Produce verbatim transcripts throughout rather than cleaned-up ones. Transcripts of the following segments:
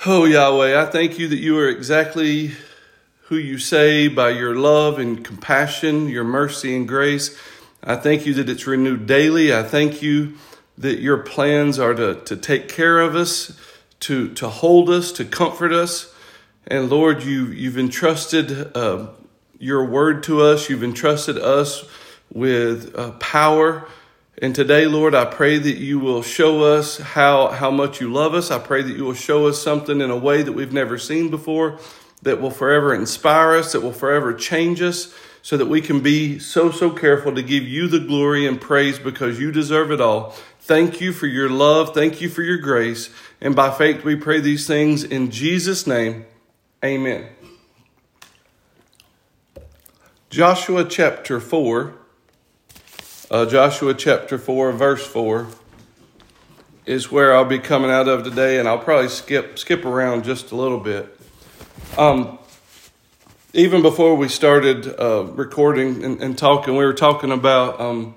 Oh, Yahweh, I thank you that you are exactly who you say by your love and compassion, your mercy and grace. I thank you that it's renewed daily. I thank you that your plans are to, to take care of us, to, to hold us, to comfort us. And Lord, you, you've entrusted uh, your word to us. You've entrusted us with uh, power. And today, Lord, I pray that you will show us how, how much you love us. I pray that you will show us something in a way that we've never seen before, that will forever inspire us, that will forever change us, so that we can be so, so careful to give you the glory and praise because you deserve it all. Thank you for your love. Thank you for your grace. And by faith, we pray these things in Jesus' name. Amen. Joshua chapter four. Uh, Joshua chapter four, verse four is where I'll be coming out of today, and I'll probably skip skip around just a little bit. Um, even before we started uh, recording and, and talking, we were talking about, um,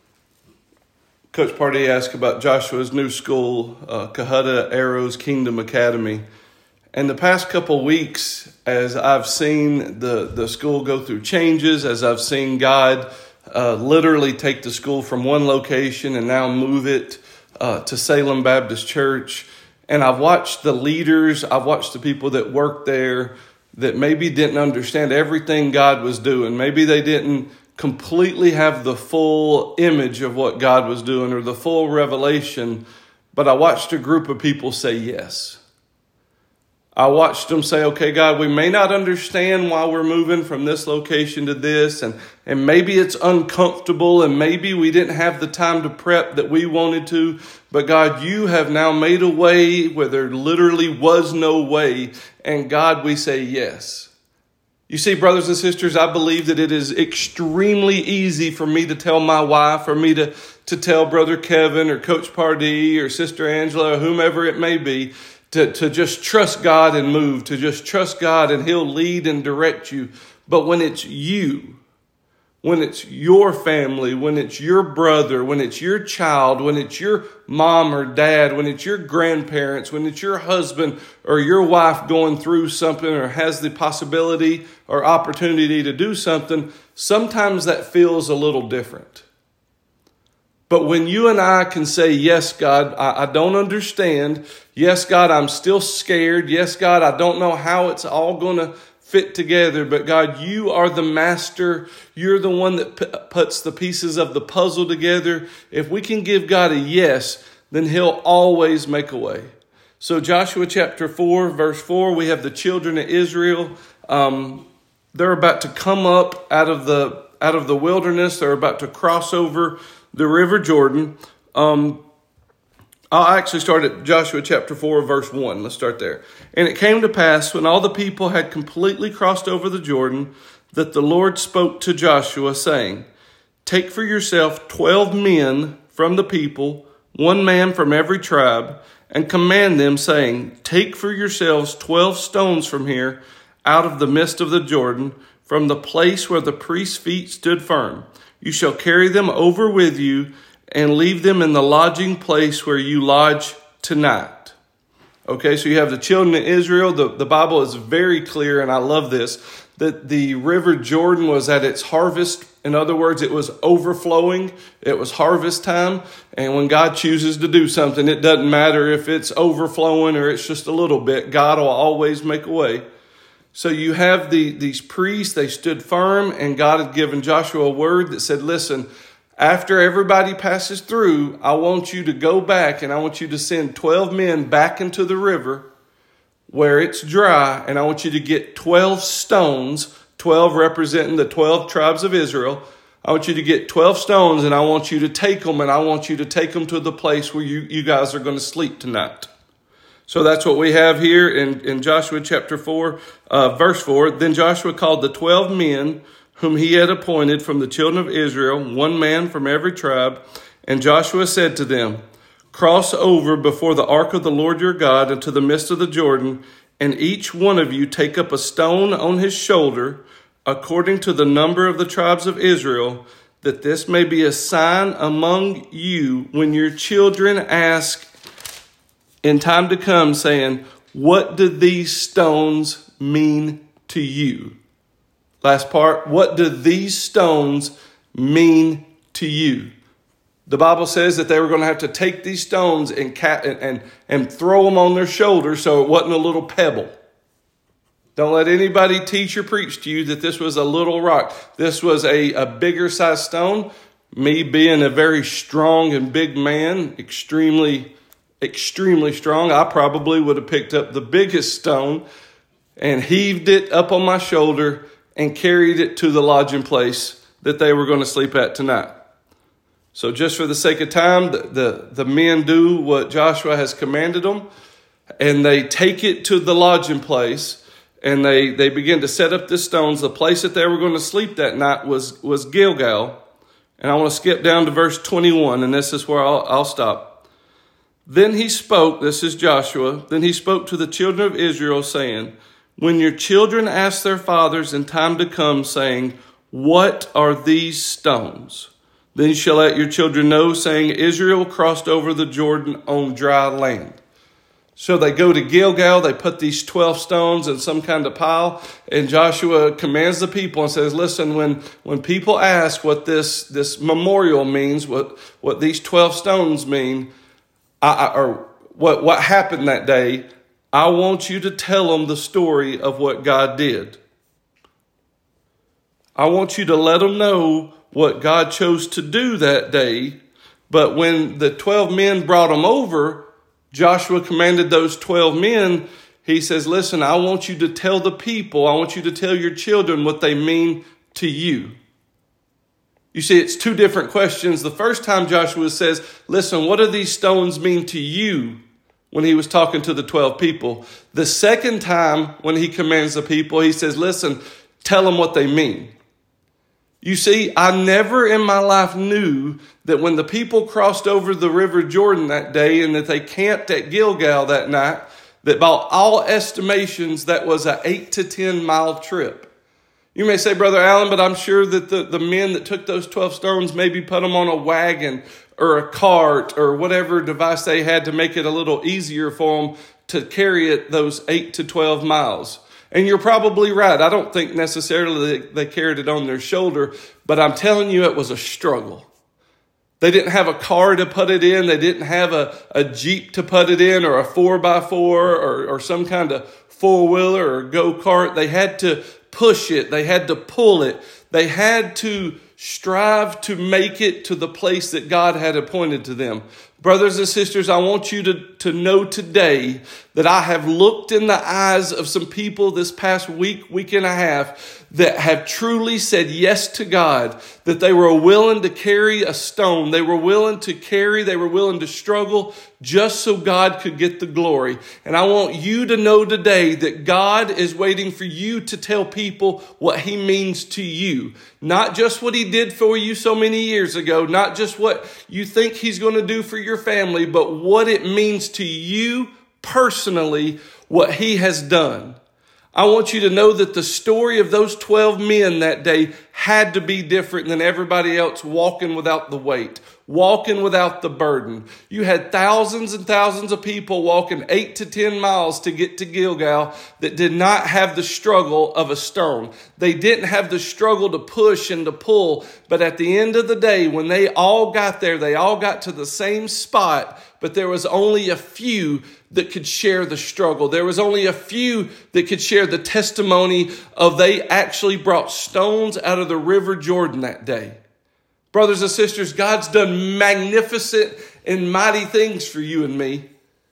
Coach Pardee asked about Joshua's new school, uh, Cohutta Arrows Kingdom Academy. And the past couple weeks, as I've seen the, the school go through changes, as I've seen God Uh, literally take the school from one location and now move it uh, to Salem Baptist Church. And I've watched the leaders, I've watched the people that work there that maybe didn't understand everything God was doing. Maybe they didn't completely have the full image of what God was doing or the full revelation. But I watched a group of people say yes. I watched them say, okay, God, we may not understand why we're moving from this location to this, and, and maybe it's uncomfortable, and maybe we didn't have the time to prep that we wanted to, but God, you have now made a way where there literally was no way, and God, we say yes. You see, brothers and sisters, I believe that it is extremely easy for me to tell my wife, for me to, to tell Brother Kevin or Coach Pardee or Sister Angela or whomever it may be, To, to just trust God and move, to just trust God and he'll lead and direct you. But when it's you, when it's your family, when it's your brother, when it's your child, when it's your mom or dad, when it's your grandparents, when it's your husband or your wife going through something or has the possibility or opportunity to do something, sometimes that feels a little different. But when you and I can say, yes, God, I, I don't understand. Yes, God, I'm still scared. Yes, God, I don't know how it's all going to fit together. But God, you are the master. You're the one that p- puts the pieces of the puzzle together. If we can give God a yes, then he'll always make a way. So Joshua chapter four, verse four, we have the children of Israel. Um, they're about to come up out of the out of the wilderness. They're about to cross over the River Jordan. Um, I'll actually start at Joshua chapter four, verse one. Let's start there. And it came to pass when all the people had completely crossed over the Jordan that the Lord spoke to Joshua, saying, take for yourself twelve men from the people, one man from every tribe, and command them, saying, take for yourselves twelve stones from here out of the midst of the Jordan, from the place where the priest's feet stood firm. You shall carry them over with you and leave them in the lodging place where you lodge tonight. Okay, so you have the children of Israel. The, the Bible is very clear, and I love this, that the River Jordan was at its harvest. In other words, it was overflowing. It was harvest time. And when God chooses to do something, it doesn't matter if it's overflowing or it's just a little bit. God will always make a way. So you have the, these priests, they stood firm, and God had given Joshua a word that said, listen, after everybody passes through, I want you to go back and I want you to send twelve men back into the river where it's dry, and I want you to get twelve stones, twelve representing the twelve tribes of Israel. I want you to get twelve stones, and I want you to take them, and I want you to take them to the place where you, you guys are going to sleep tonight. So that's what we have here in, in Joshua chapter four, uh, verse four. Then Joshua called the twelve men whom he had appointed from the children of Israel, one man from every tribe. And Joshua said to them, cross over before the ark of the Lord your God into the midst of the Jordan, and each one of you take up a stone on his shoulder, according to the number of the tribes of Israel, that this may be a sign among you when your children ask in time to come, saying, what do these stones mean to you? Last part, what do these stones mean to you? The Bible says that they were going to have to take these stones and, cat, and, and, and throw them on their shoulders so it wasn't a little pebble. Don't let anybody teach or preach to you that this was a little rock. This was a, a bigger size stone. Me being a very strong and big man, extremely, extremely strong, I probably would have picked up the biggest stone and heaved it up on my shoulder and carried it to the lodging place that they were going to sleep at tonight. So just for the sake of time, the, the, the men do what Joshua has commanded them, and they take it to the lodging place. And they, they begin to set up the stones. The place that they were going to sleep that night was, was Gilgal. And I want to skip down to verse twenty-one, and this is where I'll, I'll stop. Then he spoke, this is Joshua, then he spoke to the children of Israel, saying, when your children ask their fathers in time to come, saying, what are these stones? Then you shall let your children know, saying, Israel crossed over the Jordan on dry land. So they go to Gilgal, they put these twelve stones in some kind of pile, and Joshua commands the people and says, listen, when, when people ask what this, this memorial means, what, what these twelve stones mean, I, I, or what, what happened that day, I want you to tell them the story of what God did. I want you to let them know what God chose to do that day. But when the twelve men brought them over, Joshua commanded those twelve men, he says, listen, I want you to tell the people, I want you to tell your children what they mean to you. You see, it's two different questions. The first time Joshua says, listen, what do these stones mean to you? When he was talking to the twelve people. The second time when he commands the people, he says, listen, tell them what they mean. You see, I never in my life knew that when the people crossed over the river Jordan that day and that they camped at Gilgal that night, that by all estimations, that was an eight to ten mile trip. You may say, Brother Allen, but I'm sure that the, the men that took those twelve stones maybe put them on a wagon or a cart or whatever device they had to make it a little easier for them to carry it those eight to twelve miles. And you're probably right. I don't think necessarily they, they carried it on their shoulder, but I'm telling you it was a struggle. They didn't have a car to put it in. They didn't have a, a Jeep to put it in or a four by four or, or some kind of four-wheeler or go-kart. They had to push it. They had to pull it. They had to strive to make it to the place that God had appointed to them. Brothers and sisters, I want you to, to know today that I have looked in the eyes of some people this past week, week and a half, that have truly said yes to God, that they were willing to carry a stone. They were willing to carry, they were willing to struggle just so God could get the glory. And I want you to know today that God is waiting for you to tell people what he means to you. Not just what he did for you so many years ago, not just what you think he's going to do for your family, but what it means to you personally, what he has done. I want you to know that the story of those twelve men that day had to be different than everybody else walking without the weight, walking without the burden. You had thousands and thousands of people walking eight to ten miles to get to Gilgal that did not have the struggle of a stone. They didn't have the struggle to push and to pull. But at the end of the day, when they all got there, they all got to the same spot, but there was only a few that could share the struggle. There was only a few that could share the testimony of they actually brought stones out of the river Jordan that day. Brothers and sisters, God's done magnificent and mighty things for you and me.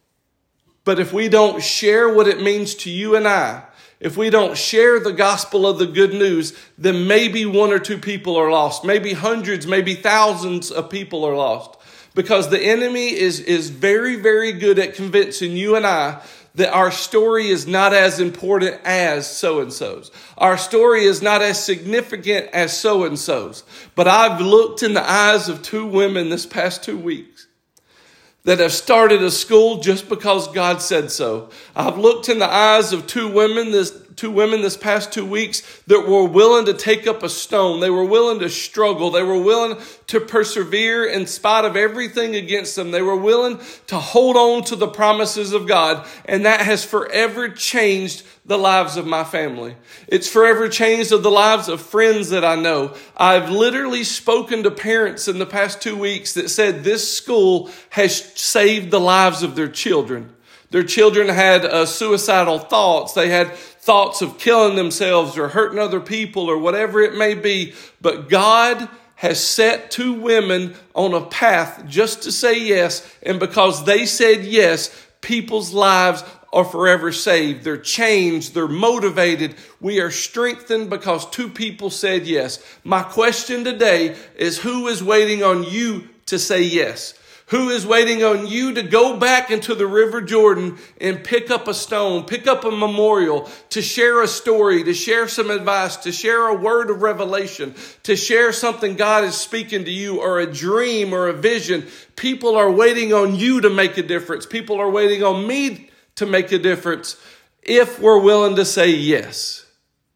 But if we don't share what it means to you and I, if we don't share the gospel of the good news, then maybe one or two people are lost. Maybe hundreds, maybe thousands of people are lost. Because the enemy is, is very, very good at convincing you and I that our story is not as important as so-and-so's. Our story is not as significant as so-and-so's. But I've looked in the eyes of two women this past two weeks that have started a school just because God said so. I've looked in the eyes of two women this two women this past two weeks that were willing to take up a stone. They were willing to struggle. They were willing to persevere in spite of everything against them. They were willing to hold on to the promises of God. And that has forever changed the lives of my family. It's forever changed the lives of friends that I know. I've literally spoken to parents in the past two weeks that said this school has saved the lives of their children. Their children had uh, suicidal thoughts. They had thoughts of killing themselves or hurting other people or whatever it may be. But God has set two women on a path just to say yes. And because they said yes, people's lives are forever saved. They're changed. They're motivated. We are strengthened because two people said yes. My question today is, who is waiting on you to say yes? Who is waiting on you to go back into the River Jordan and pick up a stone, pick up a memorial, to share a story, to share some advice, to share a word of revelation, to share something God is speaking to you, or a dream or a vision? People are waiting on you to make a difference. People are waiting on me to make a difference if we're willing to say yes.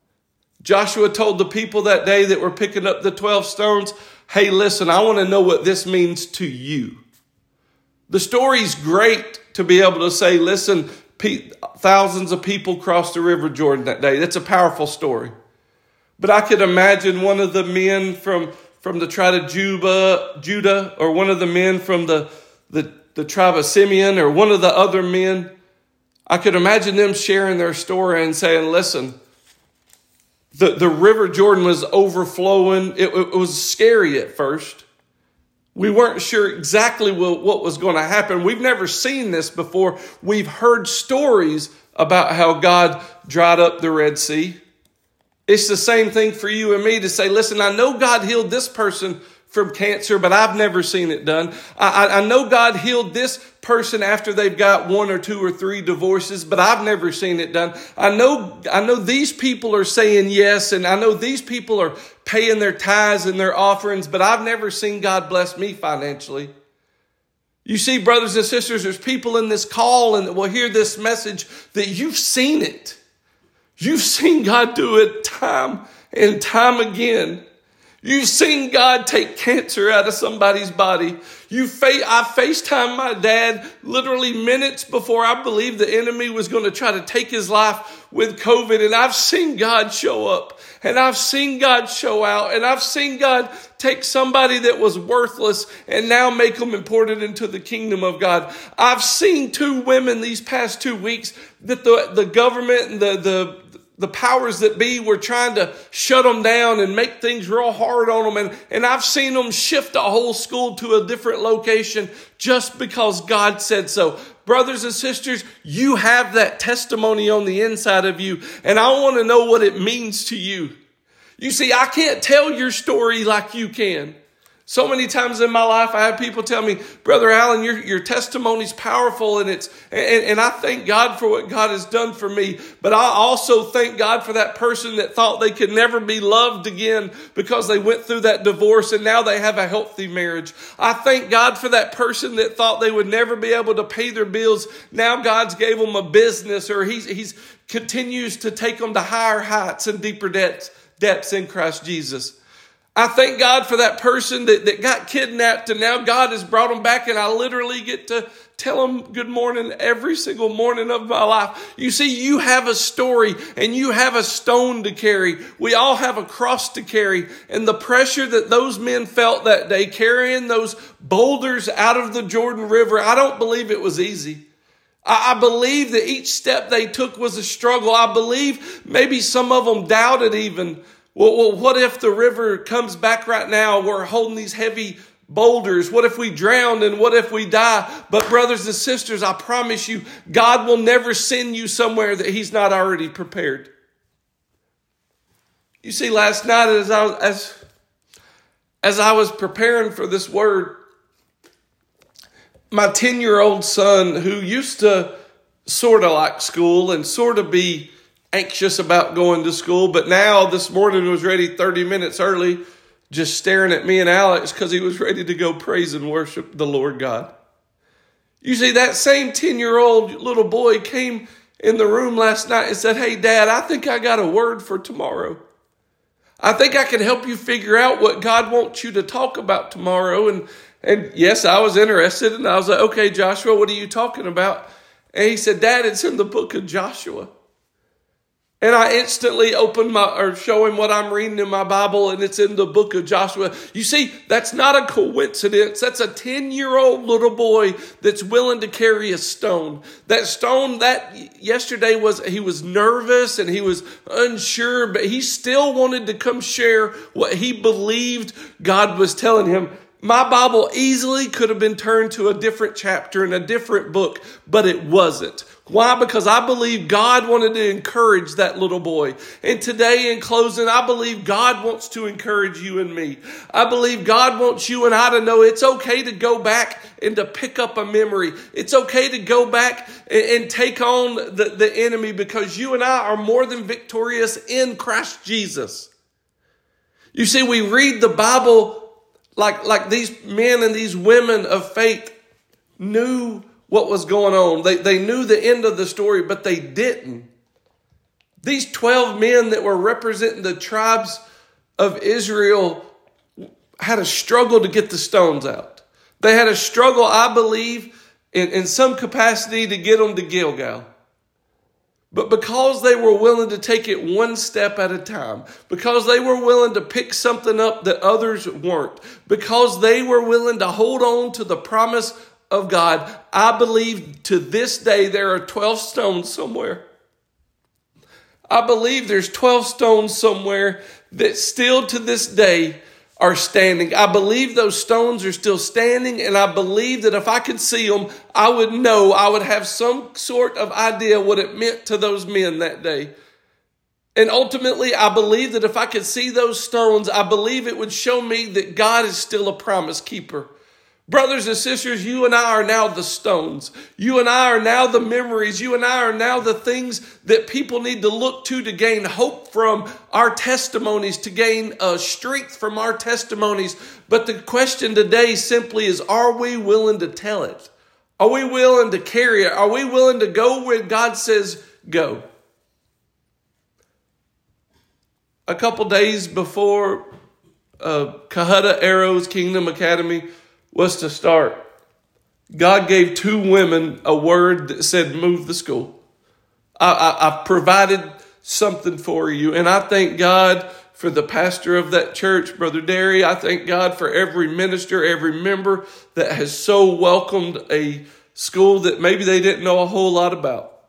Joshua told the people that day that were picking up the twelve stones, hey, listen, I want to know what this means to you. The story's great to be able to say, listen, pe- thousands of people crossed the River Jordan that day. That's a powerful story. But I could imagine one of the men from, from the tribe of Judah, Judah, or one of the men from the, the, the tribe of Simeon, or one of the other men. I could imagine them sharing their story and saying, listen, the, the River Jordan was overflowing. It, it was scary at first. We weren't sure exactly what, what was going to happen. We've never seen this before. We've heard stories about how God dried up the Red Sea. It's the same thing for you and me to say, listen, I know God healed this person from cancer, but I've never seen it done. I, I know God healed this person after they've got one or two or three divorces, but I've never seen it done. I know, I know these people are saying yes, and I know these people are paying their tithes and their offerings, but I've never seen God bless me financially. You see, brothers and sisters, there's people in this call and that will hear this message that you've seen it. You've seen God do it time and time again. You've seen God take cancer out of somebody's body. You fa- I FaceTimed my dad literally minutes before I believed the enemy was going to try to take his life with COVID. And I've seen God show up. And I've seen God show out. And I've seen God take somebody that was worthless and now make them important into the kingdom of God. I've seen two women these past two weeks that the, the government and the, the The powers that be were trying to shut them down and make things real hard on them. And, and I've seen them shift a whole school to a different location just because God said so. Brothers and sisters, you have that testimony on the inside of you. And I want to know what it means to you. You see, I can't tell your story like you can. So many times in my life, I have people tell me, Brother Allen, your, your testimony's powerful, and it's and, and I thank God for what God has done for me. But I also thank God for that person that thought they could never be loved again because they went through that divorce and now they have a healthy marriage. I thank God for that person that thought they would never be able to pay their bills. Now God's gave them a business, or he's he's continues to take them to higher heights and deeper depths, depths in Christ Jesus. I thank God for that person that, that got kidnapped and now God has brought them back, and I literally get to tell them good morning every single morning of my life. You see, you have a story and you have a stone to carry. We all have a cross to carry, and the pressure that those men felt that day carrying those boulders out of the Jordan River, I don't believe it was easy. I, I believe that each step they took was a struggle. I believe maybe some of them doubted even, Well, well, what if the river comes back right now? We're holding these heavy boulders. What if we drown, and what if we die? But brothers and sisters, I promise you, God will never send you somewhere that he's not already prepared. You see, last night as I, as, as I was preparing for this word, my ten-year-old son, who used to sort of like school and sort of be anxious about going to school, but now this morning was ready thirty minutes early, just staring at me and Alex because he was ready to go praise and worship the Lord God. You see, that same ten-year-old little boy came in the room last night and said, hey, Dad, I think I got a word for tomorrow. I think I can help you figure out what God wants you to talk about tomorrow. And, and yes, I was interested. And I was like, okay, Joshua, what are you talking about? And he said, Dad, it's in the book of Joshua. And I instantly opened my, or show him what I'm reading in my Bible, and it's in the book of Joshua. You see, that's not a coincidence. That's a ten-year-old little boy that's willing to carry a stone. That stone, that yesterday was, he was nervous and he was unsure, but he still wanted to come share what he believed God was telling him. My Bible easily could have been turned to a different chapter in a different book, but it wasn't. Why? Because I believe God wanted to encourage that little boy. And today, in closing, I believe God wants to encourage you and me. I believe God wants you and I to know it's okay to go back and to pick up a memory. It's okay to go back and, and take on the, the enemy, because you and I are more than victorious in Christ Jesus. You see, we read the Bible like, like these men and these women of faith knew what was going on. They, they knew the end of the story, but they didn't. These twelve men that were representing the tribes of Israel had a struggle to get the stones out. They had a struggle, I believe, in, in some capacity to get them to Gilgal. But because they were willing to take it one step at a time, because they were willing to pick something up that others weren't, because they were willing to hold on to the promise of God, I believe to this day there are twelve stones somewhere. I believe there's twelve stones somewhere that still to this day are standing. I believe those stones are still standing, and I believe that if I could see them, I would know, I would have some sort of idea what it meant to those men that day. And ultimately, I believe that if I could see those stones, I believe it would show me that God is still a promise keeper. Brothers and sisters, you and I are now the stones. You and I are now the memories. You and I are now the things that people need to look to to gain hope from our testimonies, to gain uh, strength from our testimonies. But the question today simply is, are we willing to tell it? Are we willing to carry it? Are we willing to go where God says go? A couple days before uh, Kahutta Arrows Kingdom Academy was to start, God gave two women a word that said, move the school. I, I, I've provided something for you. And I thank God for the pastor of that church, Brother Derry. I thank God for every minister, every member that has so welcomed a school that maybe they didn't know a whole lot about.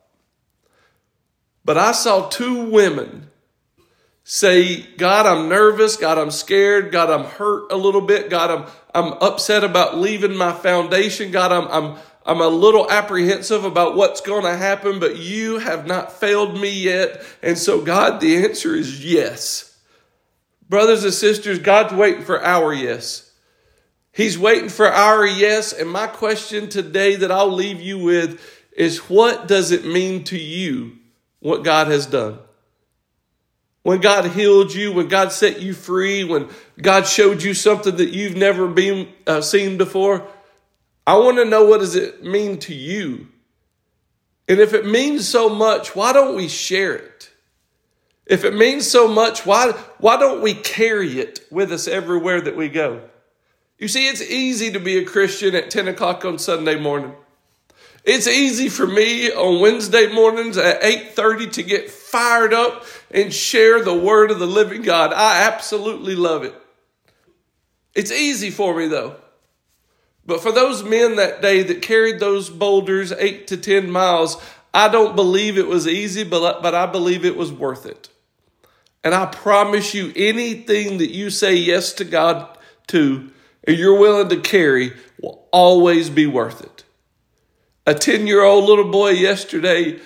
But I saw two women say, God, I'm nervous. God, I'm scared. God, I'm hurt a little bit. God, I'm I'm upset about leaving my foundation. God, I'm I'm I'm a little apprehensive about what's going to happen, but you have not failed me yet. And so, God, the answer is yes. Brothers and sisters, God's waiting for our yes. He's waiting for our yes. And my question today that I'll leave you with is, what does it mean to you what God has done? When God healed you, when God set you free, when God showed you something that you've never been uh, seen before, I want to know, what does it mean to you? And if it means so much, why don't we share it? If it means so much, why, why don't we carry it with us everywhere that we go? You see, it's easy to be a Christian at ten o'clock on Sunday morning. It's easy for me on Wednesday mornings at eight thirty to get fired up and share the word of the living God. I absolutely love it. It's easy for me though. But for those men that day that carried those boulders eight to ten miles, I don't believe it was easy, but, but I believe it was worth it. And I promise you, anything that you say yes to God to, and you're willing to carry, will always be worth it. A ten-year-old little boy yesterday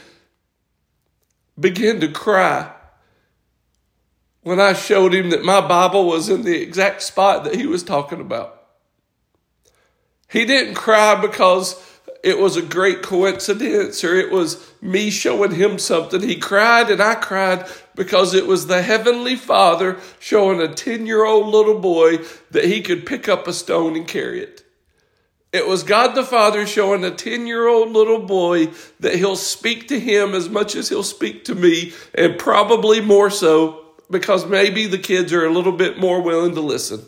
began to cry when I showed him that my Bible was in the exact spot that he was talking about. He didn't cry because it was a great coincidence or it was me showing him something. He cried and I cried because it was the Heavenly Father showing a ten-year-old little boy that he could pick up a stone and carry it. It was God the Father showing a ten-year-old little boy that he'll speak to him as much as he'll speak to me, and probably more so, because maybe the kids are a little bit more willing to listen.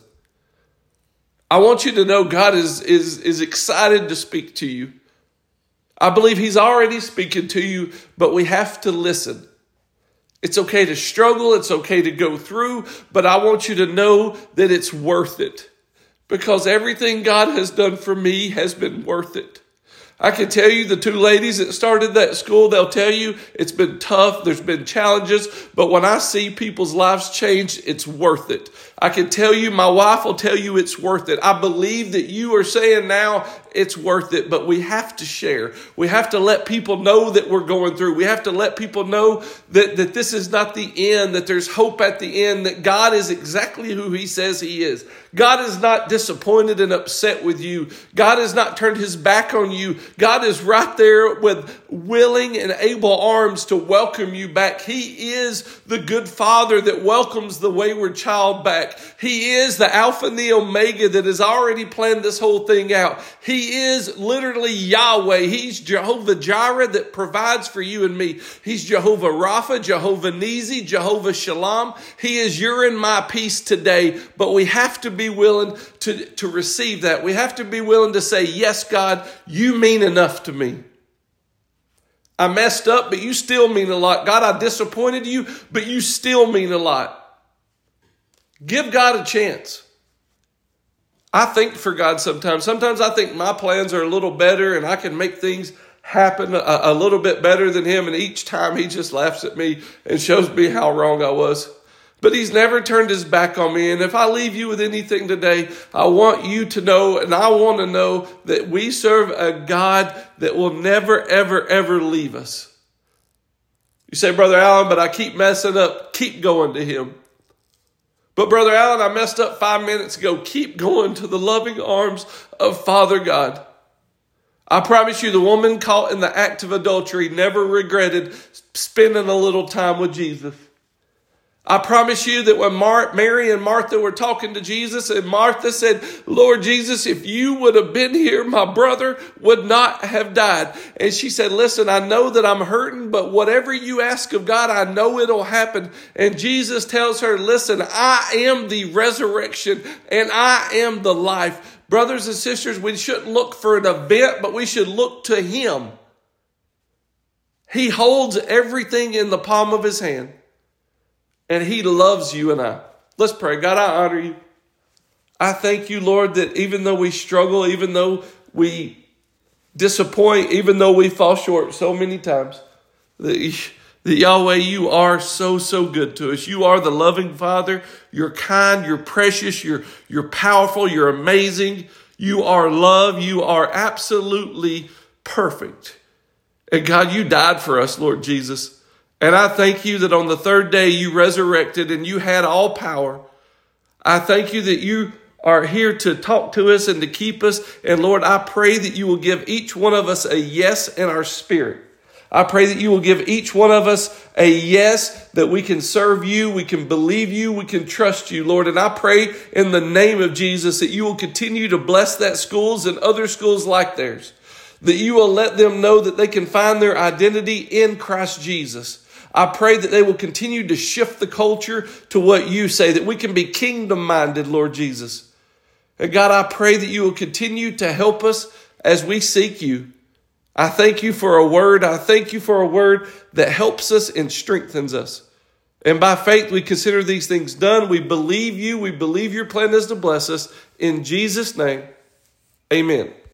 I want you to know God is, is, is excited to speak to you. I believe he's already speaking to you, but we have to listen. It's okay to struggle. It's okay to go through, but I want you to know that it's worth it. Because everything God has done for me has been worth it. I can tell you the two ladies that started that school, they'll tell you it's been tough. There's been challenges. But when I see people's lives change, it's worth it. I can tell you, my wife will tell you it's worth it. I believe that you are saying now it's worth it, but we have to share. We have to let people know that we're going through. We have to let people know that, that this is not the end, that there's hope at the end, that God is exactly who he says he is. God is not disappointed and upset with you. God has not turned his back on you. God is right there with willing and able arms to welcome you back. He is the good father that welcomes the wayward child back. He is the Alpha and the Omega that has already planned this whole thing out. He is literally Yahweh. He's Jehovah Jireh that provides for you and me. He's Jehovah Rapha, Jehovah Nisi, Jehovah Shalom. He is your and my peace today, but we have to be willing to, to receive that. We have to be willing to say, yes, God, you mean enough to me. I messed up, but you still mean a lot. God, I disappointed you, but you still mean a lot. Give God a chance. I think for God sometimes. Sometimes I think my plans are a little better and I can make things happen a, a little bit better than him. And each time he just laughs at me and shows me how wrong I was. But he's never turned his back on me. And if I leave you with anything today, I want you to know, and I want to know, that we serve a God that will never, ever, ever leave us. You say, Brother Allen, but I keep messing up. Keep going to him. But Brother Allen, I messed up five minutes ago. Keep going to the loving arms of Father God. I promise you, the woman caught in the act of adultery never regretted spending a little time with Jesus. I promise you that when Mar- Mary and Martha were talking to Jesus, and Martha said, Lord Jesus, if you would have been here, my brother would not have died. And she said, listen, I know that I'm hurting, but whatever you ask of God, I know it'll happen. And Jesus tells her, listen, I am the resurrection and I am the life. Brothers and sisters, we shouldn't look for an event, but we should look to him. He holds everything in the palm of his hand. And he loves you and I. Let's pray. God, I honor you. I thank you, Lord, that even though we struggle, even though we disappoint, even though we fall short so many times, that, that Yahweh, you are so, so good to us. You are the loving Father. You're kind. You're precious. You're, you're powerful. You're amazing. You are love. You are absolutely perfect. And God, you died for us, Lord Jesus. And I thank you that on the third day you resurrected and you had all power. I thank you that you are here to talk to us and to keep us. And Lord, I pray that you will give each one of us a yes in our spirit. I pray that you will give each one of us a yes, that we can serve you, we can believe you, we can trust you, Lord. And I pray in the name of Jesus that you will continue to bless that schools and other schools like theirs. That you will let them know that they can find their identity in Christ Jesus. I pray that they will continue to shift the culture to what you say, that we can be kingdom-minded, Lord Jesus. And God, I pray that you will continue to help us as we seek you. I thank you for a word. I thank you for a word that helps us and strengthens us. And by faith, we consider these things done. We believe you. We believe your plan is to bless us. In Jesus' name, amen.